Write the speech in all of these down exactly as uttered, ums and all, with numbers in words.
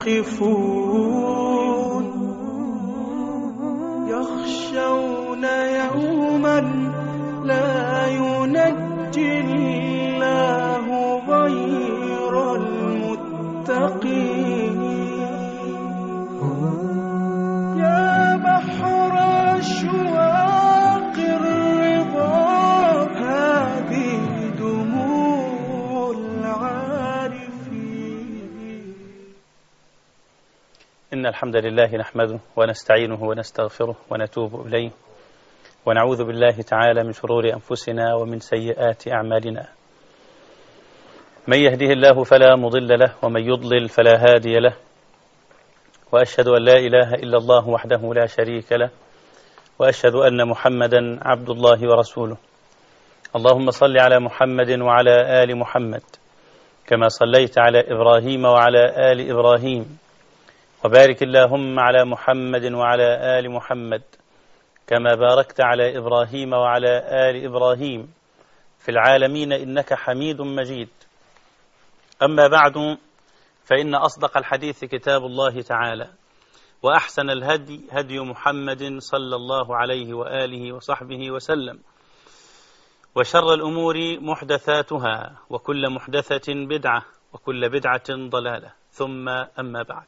واقفون يخشون يوما لا ينجي الله غير المتقين. يا بحر أشواق الرضا هذه دموع العارفين. إن الحمد لله نحمده ونستعينه ونستغفره ونتوب إليه ونعوذ بالله تعالى من شرور أنفسنا ومن سيئات أعمالنا. من يهده الله فلا مضل له ومن يضلل فلا هادي له، وأشهد أن لا إله إلا الله وحده لا شريك له، وأشهد أن محمدا عبد الله ورسوله. اللهم صل على محمد وعلى آل محمد كما صليت على إبراهيم وعلى آل إبراهيم، وبارك اللهم على محمد وعلى آل محمد كما باركت على إبراهيم وعلى آل إبراهيم في العالمين إنك حميد مجيد. أما بعد، فإن أصدق الحديث كتاب الله تعالى، وأحسن الهدي هدي محمد صلى الله عليه وآله وصحبه وسلم، وشر الأمور محدثاتها، وكل محدثة بدعة، وكل بدعة ضلالة، ثم أما بعد.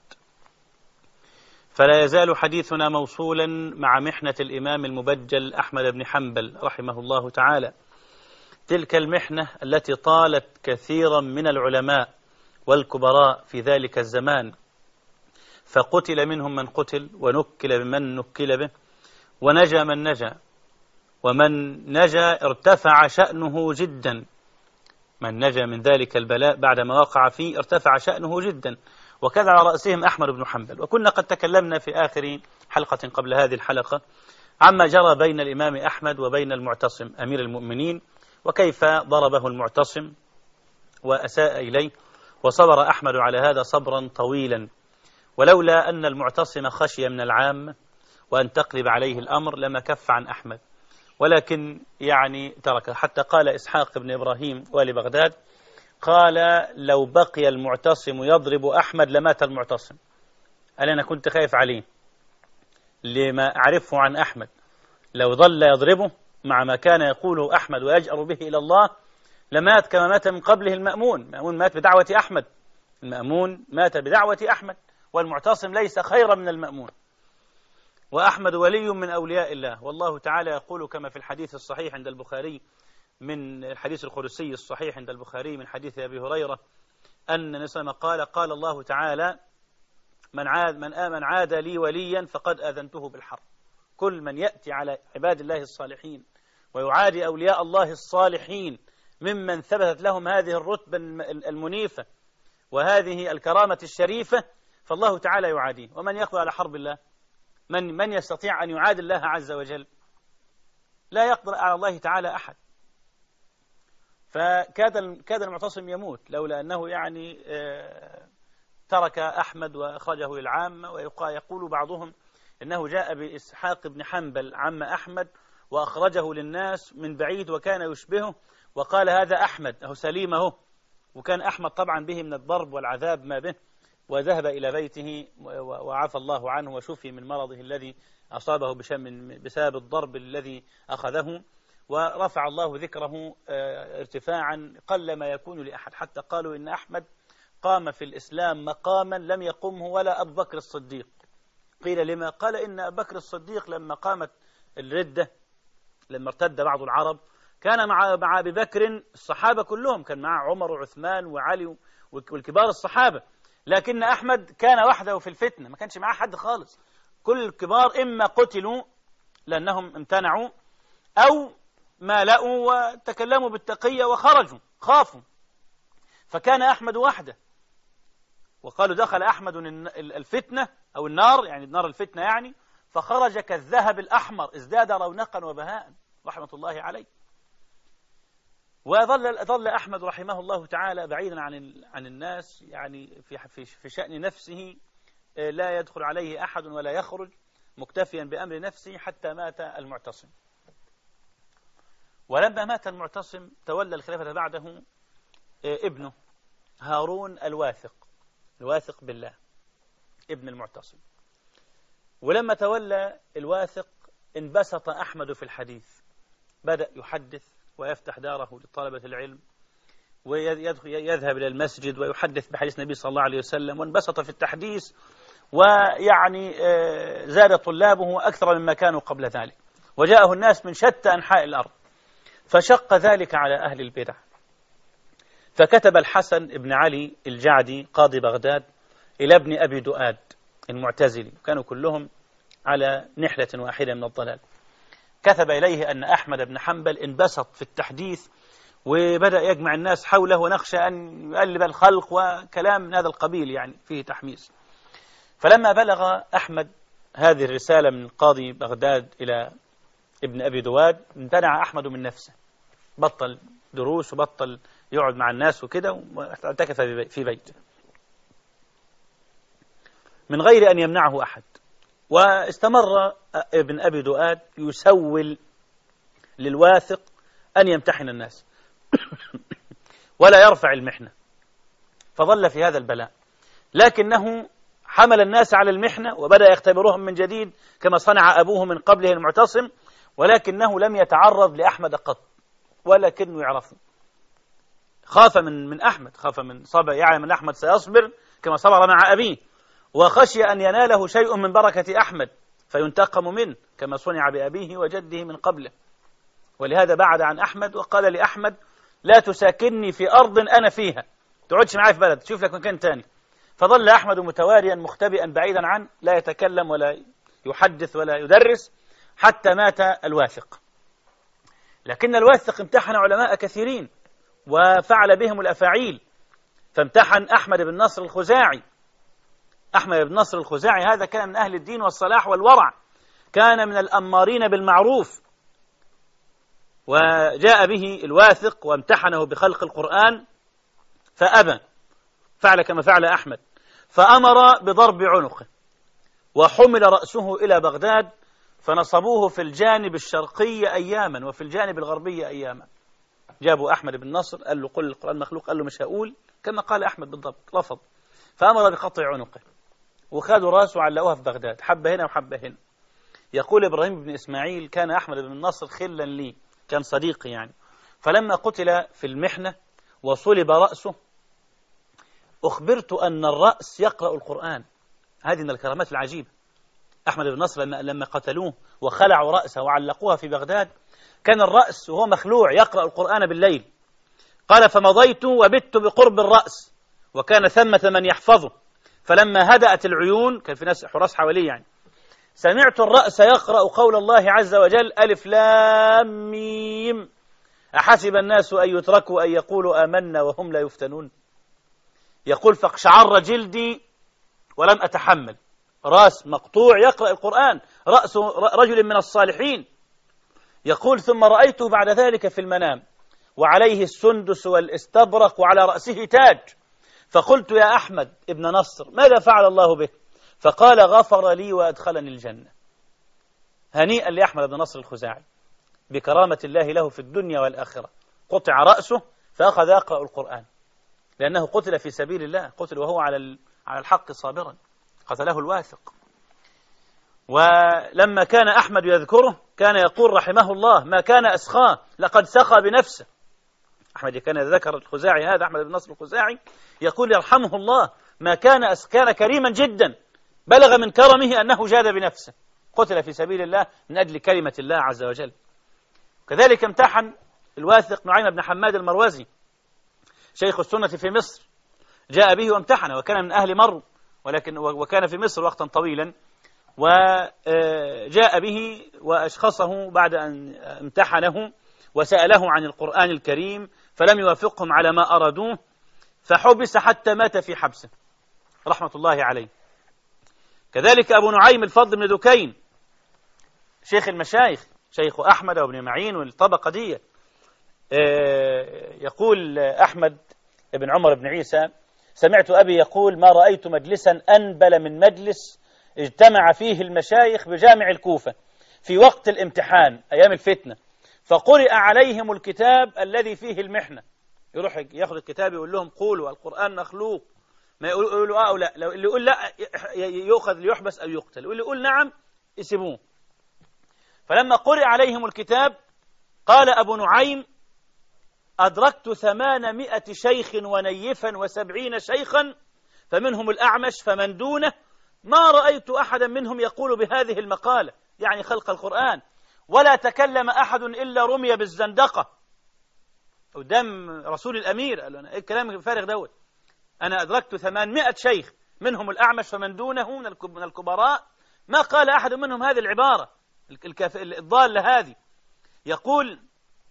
فلا يزال حديثنا موصولا مع محنة الإمام المبجل أحمد بن حنبل رحمه الله تعالى، تلك المحنة التي طالت كثيرا من العلماء والكبراء في ذلك الزمان، فقتل منهم من قتل، ونكل بمن نكل به، ونجا من نجا، ومن نجا ارتفع شأنه جدا. من نجا من ذلك البلاء بعدما وقع فيه ارتفع شأنه جدا، وكذا على رأسهم أحمد بن حنبل. وكنا قد تكلمنا في آخر حلقة قبل هذه الحلقة عما جرى بين الإمام أحمد وبين المعتصم أمير المؤمنين، وكيف ضربه المعتصم وأساء إليه، وصبر أحمد على هذا صبرا طويلا، ولولا أن المعتصم خشي من العام وأن تقلب عليه الأمر لما كف عن أحمد، ولكن يعني ترك. حتى قال إسحاق بن إبراهيم والي بغداد، قال: لو بقي المعتصم يضرب أحمد لمات المعتصم. قال: أنا كنت خايف عليه لما أعرفه عن أحمد، لو ظل يضربه مع ما كان يقوله أحمد ويجأر به إلى الله لمات كما مات من قبله المأمون. المأمون مات بدعوة أحمد، المأمون مات بدعوة أحمد، والمعتصم ليس خيرا من المأمون. وأحمد ولي من أولياء الله، والله تعالى يقول كما في الحديث الصحيح عند البخاري، من الحديث القدسي الصحيح عند البخاري من حديث أبي هريرة أن نسمة قال: قال الله تعالى: من عاد من آمن عاد لي وليا فقد آذنته بالحرب. كل من يأتي على عباد الله الصالحين ويعادي أولياء الله الصالحين ممن ثبتت لهم هذه الرتبة المنيفة وهذه الكرامة الشريفة، فالله تعالى يعاديه. ومن يقضي على حرب الله؟ من من يستطيع أن يعادي الله عز وجل؟ لا يقدر على الله تعالى أحد. فكاد كاد المعتصم يموت لولا أنه يعني ترك أحمد وأخرجه للعامة. ويقول بعضهم إنه جاء بإسحاق بن حنبل عم أحمد وأخرجه للناس من بعيد وكان يشبهه، وقال: هذا أحمد أهو سليمه. وكان أحمد طبعا به من الضرب والعذاب ما به، وذهب إلى بيته وعفى الله عنه وشفي من مرضه الذي أصابه بسبب الضرب الذي أخذه، ورفع الله ذكره ارتفاعا قل ما يكون لأحد. حتى قالوا إن أحمد قام في الإسلام مقاما لم يقمه ولا أبو بكر الصديق. قيل: لما؟ قال: إن أبو بكر الصديق لما قامت الردة، لما ارتد بعض العرب، كان مع مع أبي بكر الصحابة كلهم، كان مع عمر وعثمان وعلي والكبار الصحابة، لكن أحمد كان وحده في الفتنة، ما كانش معاه حد خالص. كل الكبار إما قتلوا لأنهم امتنعوا، أو مالأوا وتكلموا بالتقية وخرجوا خافوا، فكان أحمد وحده. وقالوا: دخل أحمد الفتنة أو النار، يعني نار الفتنة يعني، فخرج كالذهب الأحمر، ازداد رونقا وبهاء رحمة الله عليه. وظل ظل أحمد رحمه الله تعالى بعيدا عن عن الناس، يعني في في في شأن نفسه لا يدخل عليه أحد ولا يخرج، مكتفيا بأمر نفسه حتى مات المعتصم. ولما مات المعتصم تولى الخلافة بعده ابنه هارون الواثق، الواثق بالله، ابن المعتصم. ولما تولى الواثق انبسط أحمد في الحديث، بدأ يحدث ويفتح داره لطلبة العلم ويذهب إلى المسجد ويحدث بحديث النبي صلى الله عليه وسلم، وانبسط في التحديث، ويعني زاد طلابه أكثر مما كانوا قبل ذلك، وجاءه الناس من شتى أنحاء الأرض، فشق ذلك على أهل البدع. فكتب الحسن بن علي الجعدي قاضي بغداد إلى ابن أبي دؤاد المعتزلي، كانوا كلهم على نحلة واحدة من الضلال، كتب إليه أن أحمد بن حنبل انبسط في التحديث وبدأ يجمع الناس حوله، ونخشى أن يقلب الخلق وكلام من هذا القبيل يعني فيه تحميس. فلما بلغ أحمد هذه الرسالة من قاضي بغداد إلى ابن أبي دواد، امتنع أحمد من نفسه، بطل دروس وبطل يقعد مع الناس وكده، واعتكف في بيته من غير أن يمنعه أحد. واستمر ابن أبي دؤاد يسول للواثق أن يمتحن الناس ولا يرفع المحنة، فظل في هذا البلاء، لكنه حمل الناس على المحنة وبدأ يختبرهم من جديد كما صنع أبوه من قبله المعتصم، ولكنه لم يتعرض لأحمد قط ولكنه يعرفه. خاف من من أحمد، خاف من صبر، يعلم أن أحمد سيصبر كما صبر مع أبيه، وخشي أن يناله شيء من بركة أحمد فينتقم منه كما صنع بأبيه وجده من قبله. ولهذا بعد عن أحمد وقال لأحمد: لا تساكنني في أرض أنا فيها، تقعدش معايا في بلد، شوف لك مكان تاني. فظل أحمد متواريا مختبئا بعيدا عنه، لا يتكلم ولا يحدث ولا يدرس حتى مات الواثق. لكن الواثق امتحن علماء كثيرين وفعل بهم الأفاعيل، فامتحن أحمد بن نصر الخزاعي. أحمد بن نصر الخزاعي هذا كان من أهل الدين والصلاح والورع، كان من الأمارين بالمعروف، وجاء به الواثق وامتحنه بخلق القرآن فأبى، فعل كما فعل أحمد، فأمر بضرب عنقه، وحمل رأسه إلى بغداد، فنصبوه في الجانب الشرقي أياما وفي الجانب الغربي أياما. جابوا أحمد بن نصر، قال له: قل القرآن مخلوق، قال له: مش هقول، كما قال أحمد بالضبط، رفض، فأمر بقطع عنقه، وخذوا رأسه وعلقوها في بغداد، حبة هنا وحبة هنا. يقول إبراهيم بن إسماعيل: كان أحمد بن نصر خلا لي، كان صديقي يعني، فلما قتل في المحنة وصلب رأسه أخبرت أن الرأس يقرأ القرآن. هذه من الكرامات العجيبة. أحمد بن نصر لما, لما قتلوه وخلعوا رأسه وعلقوها في بغداد، كان الرأس وهو مخلوع يقرأ القرآن بالليل. قال: فمضيت وبت بقرب الرأس، وكان ثمة من يحفظه، فلما هدأت العيون، كان في ناس حراس حواليه يعني، سمعت الرأس يقرأ قول الله عز وجل: ألف لام ميم، أحسب الناس أن يتركوا أن يقولوا آمنا وهم لا يفتنون. يقول: فاقشعر جلدي ولم أتحمل، رأس مقطوع يقرأ القرآن، رأس رجل من الصالحين. يقول: ثم رأيته بعد ذلك في المنام وعليه السندس والاستبرق وعلى رأسه تاج، فقلت: يا أحمد ابن نصر، ماذا فعل الله به؟ فقال: غفر لي وأدخلني الجنة. هنيئا لأحمد بن نصر الخزاعي بكرامة الله له في الدنيا والآخرة، قطع رأسه فأخذ يقرأ القرآن، لأنه قتل في سبيل الله، قتل وهو على على الحق صابرا، قتله الواثق. ولما كان أحمد يذكره كان يقول رحمه الله: ما كان أسخاه لقد سخى بنفسه. أحمد كان ذكر الخزاعي هذا، أحمد بن نصر الخزاعي، يقول يرحمه الله: ما كان أس كان كريما جدا، بلغ من كرمه أنه جاد بنفسه، قتل في سبيل الله من أجل كلمة الله عز وجل. كذلك امتحن الواثق نعيم بن حماد المروزي شيخ السنة في مصر، جاء به وامتحنه، وكان من أهل مرو، ولكن وكان في مصر وقتا طويلا، وجاء به وأشخصه بعد أن امتحنه وسأله عن القرآن الكريم، فلم يوافقهم على ما أرادوه، فحبس حتى مات في حبسه رحمة الله عليه. كذلك أبو نعيم الفضل بن دكين شيخ المشايخ، شيخ أحمد وابن معين والطبقة دي، يقول أحمد بن عمر بن عيسى: سمعت أبي يقول: ما رأيت مجلسا أنبل من مجلس اجتمع فيه المشايخ بجامع الكوفة في وقت الامتحان أيام الفتنة، فقرئ عليهم الكتاب الذي فيه المحنة. يروح ياخذ الكتاب يقول لهم: قولوا القرآن مخلوق، ما يقولوا اه او لا، لو اللي يقول لا يؤخذ ليحبس او يقتل، واللي يقول نعم يسيبوه. فلما قرئ عليهم الكتاب قال أبو نعيم: أدركت ثمانمائة شيخ ونيفا وسبعين شيخا، فمنهم الأعمش فمن دونه، ما رأيت أحدا منهم يقول بهذه المقالة، يعني خلق القرآن، ولا تكلم أحد إلا رمي بالزندقة قدام رسول الأمير. قال له: إيه الكلام الفارغ دوت؟ أنا أدركت ثمانمائة شيخ منهم الأعمش فمن دونه من الكبراء، ما قال أحد منهم هذه العبارة الضالة هذه. يقول: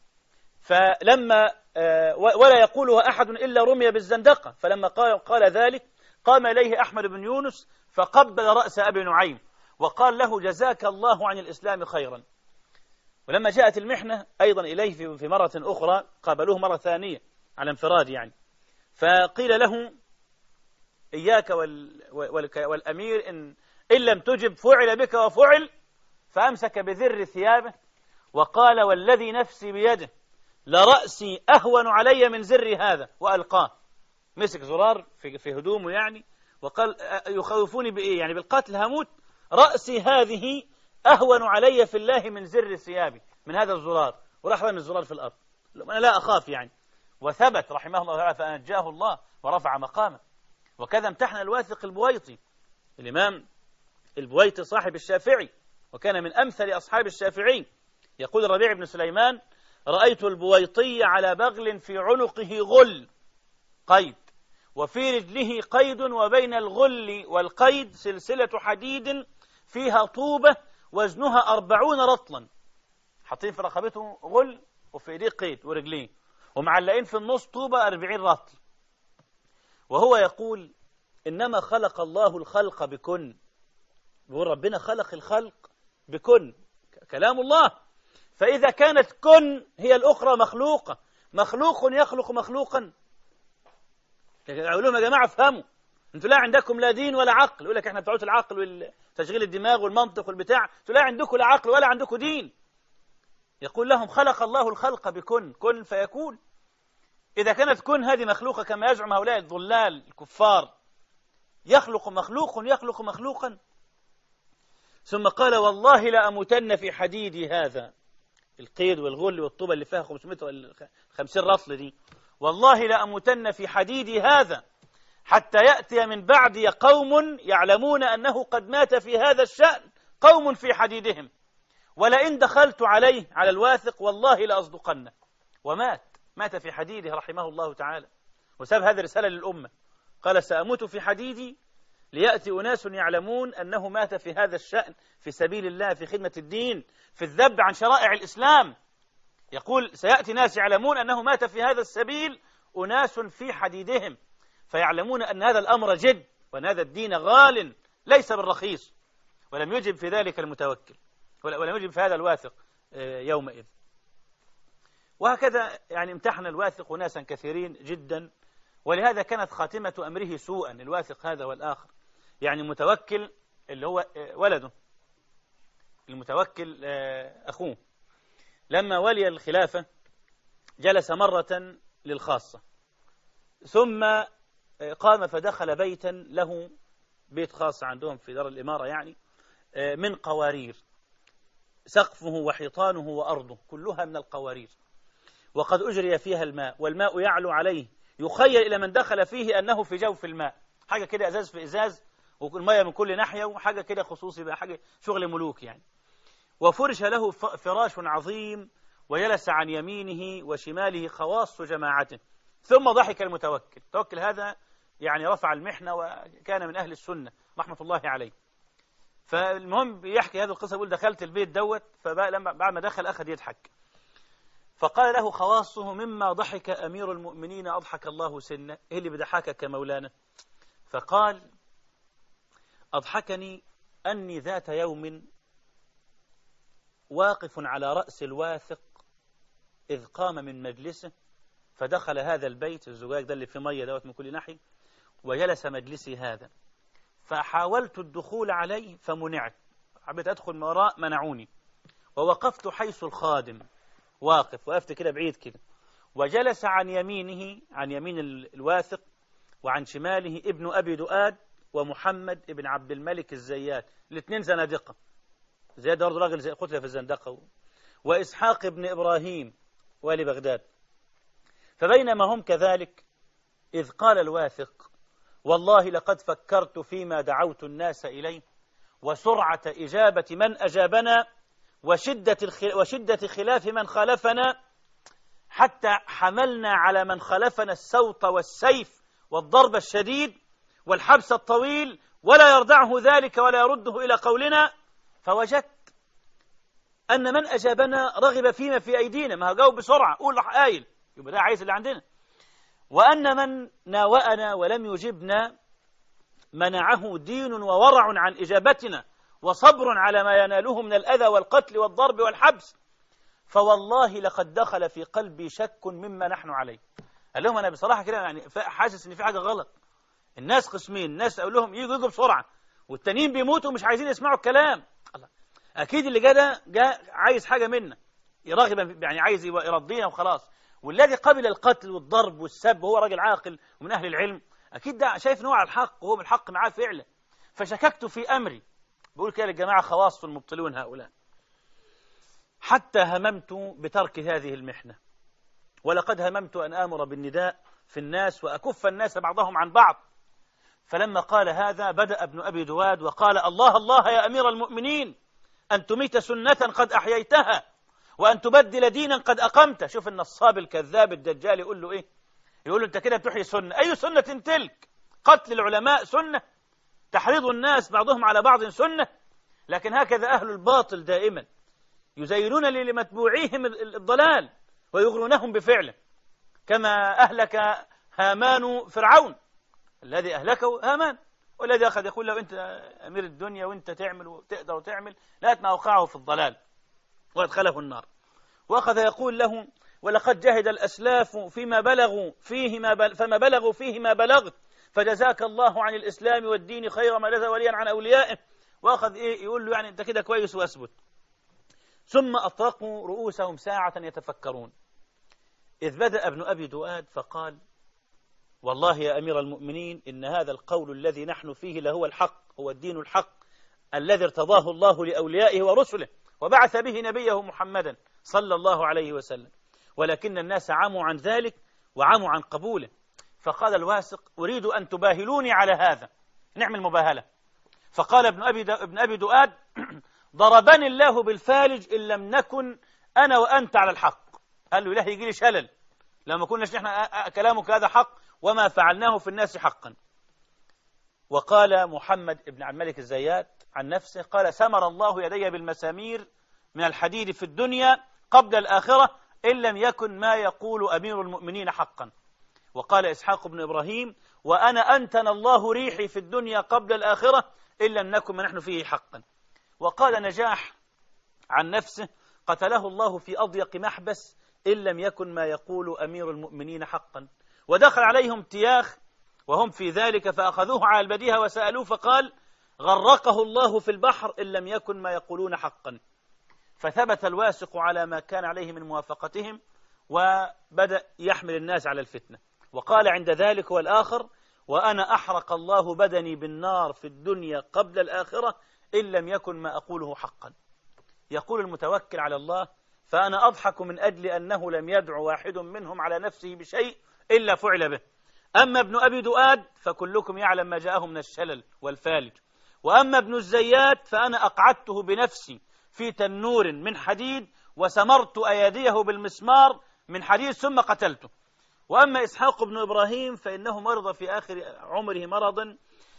فلما ولا يقولها أحد إلا رمي بالزندقة، فلما قال, قال ذلك قام إليه أحمد بن يونس فقبل رأس أبي نعيم وقال له: جزاك الله عن الإسلام خيرا. ولما جاءت المحنة أيضا إليه في مرة أخرى قابلوه مرة ثانية على انفراد يعني، فقيل له: إياك والأمير إن, إن لم تجب فعل بك وفعل. فأمسك بذر ثيابه وقال: والذي نفسي بيده لرأسي أهون علي من زر هذا، وألقاه. مسك زرار في, في هدومه يعني، وقال: يخوفوني بإيه؟ يعني بالقتل هموت، رأسي هذه أهون علي في الله من زر ثيابي، من هذا الزرار. وراح رمي الزرار في الأرض. أنا لا أخاف يعني. وثبت رحمه الله تعالى فأنجاه الله ورفع مقامه. وكذا امتحن الواثق البويطي، الإمام البويطي صاحب الشافعي، وكان من أمثل أصحاب الشافعي. يقول الربيع بن سليمان: رأيت البويطي على بغل في عنقه غل قيد، وفي رجله قيد، وبين الغل والقيد سلسلة حديد فيها طوبة وزنها أربعون رطلا. حاطين في رقبته غل وفي ايديه قيد ورجلين، ومعلقين في النص طوبة أربعين رطل. وهو يقول: إنما خلق الله الخلق بكن. يقول ربنا خلق الخلق بكن، كلام الله. فإذا كانت كن هي الأخرى مخلوقة، مخلوق يخلق مخلوقا. أقول لهم: يا جماعة افهموا، أنتوا لا عندكم لا دين ولا عقل. يقول لك إحنا بتوع العقل وتشغيل الدماغ والمنطق والبتاع، أنتوا لا عندكم لا عقل ولا عندكم دين. يقول لهم: خلق الله الخلق بكن، كن فيكون. إذا كانت كن هذه مخلوقة كما يزعم هؤلاء الضلال الكفار، يخلق مخلوق يخلق مخلوقا. ثم قال: والله لأموتن في حديدي هذا، القيد والغل والطوبة اللي فيها خمسمائة وخمسين رطل دي، والله لأموتن في حديدي هذا حتى يأتي من بعدي قوم يعلمون أنه قد مات في هذا الشأن قوم في حديدهم، ولئن دخلت عليه على الواثق والله لأصدقنه. ومات، مات في حديده رحمه الله تعالى، وساب هذه الرسالة للأمة. قال: سأموت في حديدي ليأتي أناس يعلمون أنه مات في هذا الشأن في سبيل الله، في خدمة الدين، في الذب عن شرائع الإسلام. يقول: سيأتي ناس يعلمون أنه مات في هذا السبيل أناس في حديدهم، فيعلمون أن هذا الأمر جد، وأن هذا الدين غال ليس بالرخيص. ولم يجب في ذلك المتوكل، ولم يجب في هذا الواثق يومئذ. وهكذا يعني امتحن الواثق ناسا كثيرين جدا، ولهذا كانت خاتمة أمره سوءا، الواثق هذا والآخر. يعني المتوكل اللي هو ولده، المتوكل أخوه، لما ولي الخلافة جلس مرة للخاصة، ثم قام فدخل بيتا له، بيت خاص عندهم في دار الإمارة يعني، من قوارير، سقفه وحيطانه وأرضه كلها من القوارير، وقد أجري فيها الماء، والماء يعلو عليه، يخيل إلى من دخل فيه أنه في جوف الماء، حاجة كده إزاز في إزاز، والماء من كل ناحية، وحاجة كده خصوصي بقى، حاجة شغل ملوك يعني. وفرش له فراش عظيم، وجلس عن يمينه وشماله خواص جماعته. ثم ضحك المتوكل. التوكل هذا يعني رفع المحنة، وكان من أهل السنة رحمة الله عليه. فالمهم بيحكي هذه القصة، يقول: دخلت البيت دوت، فلما بعد ما دخل أخذ يضحك، فقال له خواصه: مما ضحك أمير المؤمنين أضحك الله سنة. إيه اللي بضحكك يا مولانا؟ فقال: أضحكني أني ذات يوم واقف على رأس الواثق إذ قام من مجلسه، فدخل هذا البيت الزجاج ده اللي فيه مية دوت من كل ناحية، وجلس مجلسي هذا، فحاولت الدخول عليه فمنعت، حبيت أدخل من وراء منعوني، ووقفت حيث الخادم واقف، وقفت كده بعيد كده، وجلس عن يمينه، عن يمين الواثق وعن شماله ابن أبي دؤاد ومحمد ابن عبد الملك الزيات، الاثنين زنادقة. زياد برضه راجل زي قتل في الزندقة. وإسحاق ابن إبراهيم والي بغداد. فبينما هم كذلك إذ قال الواثق: والله لقد فكرت فيما دعوت الناس إليه، وسرعة إجابة من أجابنا، وشدة, وشدة خلاف من خالفنا، حتى حملنا على من خالفنا السوط والسيف والضرب الشديد والحبس الطويل، ولا يردعه ذلك ولا يرده إلى قولنا. فوجدت أن من أجابنا رغب فيما في أيدينا، ما جاوب بسرعة، قول راح قايل، يبقى ده عايز اللي عندنا. وأن من ناوأنا ولم يجبنا منعه دين وورع عن إجابتنا، وصبر على ما يناله من الأذى والقتل والضرب والحبس. فوالله لقد دخل في قلبي شك مما نحن عليه. قال لهم أنا بصراحة كده يعني حاسس إن في حاجة غلط. الناس قسمين، الناس أقول لهم يجوا يجوا بسرعة، والتانيين بيموتوا ومش عايزين يسمعوا الكلام. الله، أكيد اللي جاء ده جاء عايز حاجة منا، يراغب يعني عايز يرضينا وخلاص. والذي قبل القتل والضرب والسب هو راجل عاقل ومن أهل العلم، أكيد ده شايف نوع الحق وهو بالحق معاه فعلا. فشككت في أمري، بقول كده للجماعة خواص المبطلون هؤلاء، حتى هممت بترك هذه المحنة. ولقد هممت أن آمر بالنداء في الناس وأكف الناس بعضهم عن بعض. فلما قال هذا بدأ ابن أبي دواد وقال: الله الله يا أمير المؤمنين، أن تميت سنة قد أحييتها، وأن تبدل دينا قد أقمت. شوف النصاب الكذاب الدجال يقول له إيه؟ يقول له أنت كده بتحيي سنة. أي سنة تلك؟ قتل العلماء سنة، تحريض الناس بعضهم على بعض سنة. لكن هكذا أهل الباطل دائما يزينون لمتبوعيهم الضلال ويغرونهم بفعله، كما أهلك هامان فرعون، الذي أهلكه هامان، والذي أخذ يقول له أنت أمير الدنيا وأنت تعمل وتقدر وتعمل، لا ما أوقعه في الضلال وأدخله النار. وأخذ يقول له: ولقد جهد الأسلاف فيما بلغوا فيه ما بل فما بلغوا فيه ما بلغت، فجزاك الله عن الإسلام والدين خير ما جزى وليا عن أوليائه. وأخذ إيه يقول له يعني أنت كده كويس وأثبت. ثم أطرقوا رؤوسهم ساعة يتفكرون، إذ بدأ ابن أبي دؤاد فقال: والله يا أمير المؤمنين، إن هذا القول الذي نحن فيه لهو الحق، هو الدين الحق الذي ارتضاه الله لأوليائه ورسله، وبعث به نبيه محمدا صلى الله عليه وسلم، ولكن الناس عموا عن ذلك وعموا عن قبوله. فقال الواثق: أريد أن تباهلوني على هذا، نعمل مباهلة. فقال ابن أبي ابن أبي دؤاد: ضربني الله بالفالج إن لم نكن أنا وأنت على الحق. قال له: إلهي يجي لي شلل لما كناش نحن كلامك هذا حق وما فعلناه في الناس حقا. وقال محمد ابن عبد الملك الزيات عن نفسه قال: سمر الله يدي بالمسامير من الحديد في الدنيا قبل الآخرة إن لم يكن ما يقول أمير المؤمنين حقا. وقال إسحاق بن إبراهيم: وأنا أنتن الله ريحي في الدنيا قبل الآخرة إن لم نكن ما نحن فيه حقا. وقال نجاح عن نفسه: قتله الله في أضيق محبس إن لم يكن ما يقول أمير المؤمنين حقا. ودخل عليهم تياخ وهم في ذلك فأخذوه على البديهة وسألوه فقال: غرقه الله في البحر إن لم يكن ما يقولون حقا. فثبت الواثق على ما كان عليه من موافقتهم، وبدأ يحمل الناس على الفتنة. وقال عند ذلك والآخر: وأنا أحرق الله بدني بالنار في الدنيا قبل الآخرة إن لم يكن ما أقوله حقا. يقول المتوكل على الله: فأنا أضحك من أجل أنه لم يدع واحد منهم على نفسه بشيء إلا فعل به. أما ابن أبي دؤاد فكلكم يعلم ما جاءه من الشلل والفالج. وأما ابن الزيات فأنا أقعدته بنفسي في تنور من حديد وسمرت أيديه بالمسمار من حديد ثم قتلته. وأما إسحاق بن إبراهيم فإنه مرض في آخر عمره مرضا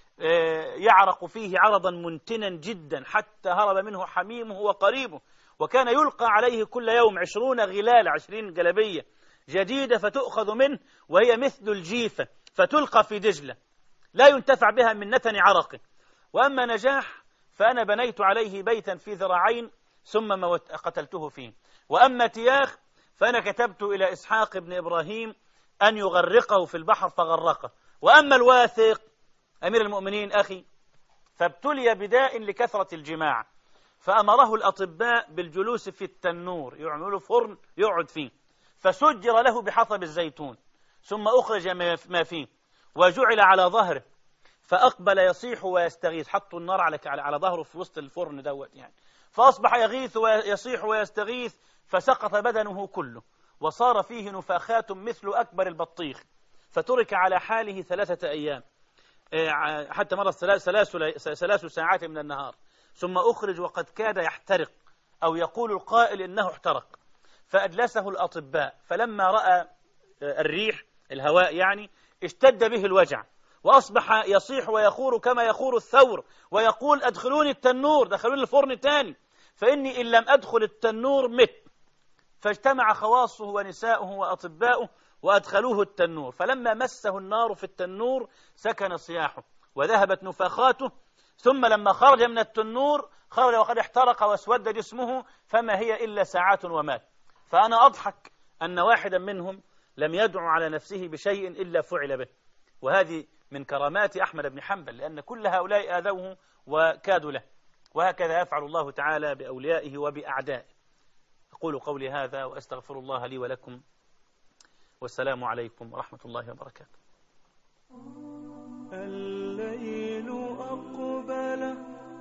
يعرق فيه عرضا منتنا جدا حتى هرب منه حميمه وقريبه، وكان يلقى عليه كل يوم عشرون غلال عشرين جلبية جديدة فتؤخذ منه وهي مثل الجيفة فتلقى في دجلة لا ينتفع بها من نتن عرقه. وأما نجاح فأنا بنيت عليه بيتا في ذراعين ثم قتلته فيه. وأما تياخ فأنا كتبت إلى إسحاق بن إبراهيم أن يغرقه في البحر فغرقه. وأما الواثق أمير المؤمنين أخي فابتلي بداء لكثرة الجماع، فأمره الأطباء بالجلوس في التنور، يعملوا فرن يقعد فيه، فسجر له بحطب الزيتون ثم أخرج ما فيه وجعل على ظهره فأقبل يصيح ويستغيث. حطوا النار على على ظهره في وسط الفرن دوت يعني، فأصبح يغيث ويصيح ويستغيث، فسقط بدنه كله وصار فيه نفاخات مثل أكبر البطيخ، فترك على حاله ثلاثة أيام حتى مر ثلاث ساعات من النهار، ثم أخرج وقد كاد يحترق، أو يقول القائل إنه احترق. فأجلسه الأطباء، فلما رأى الريح الهواء يعني اشتد به الوجع، وأصبح يصيح ويخور كما يخور الثور، ويقول أدخلوني التنور، دخلوني الفرن تاني، فإني إن لم أدخل التنور مت. فاجتمع خواصه ونساؤه وأطباؤه وأدخلوه التنور، فلما مسه النار في التنور سكن صياحه وذهبت نفاخاته، ثم لما خرج من التنور خرج وقد احترق واسود جسمه، فما هي إلا ساعات ومات. فأنا أضحك أن واحدا منهم لم يدعو على نفسه بشيء إلا فعل به. وهذه من كرامات أحمد بن حنبل، لأن كل هؤلاء آذوه وكادوا له، وهكذا يفعل الله تعالى بأوليائه وبأعدائه. أقول قولي هذا وأستغفر الله لي ولكم، والسلام عليكم ورحمة الله وبركاته.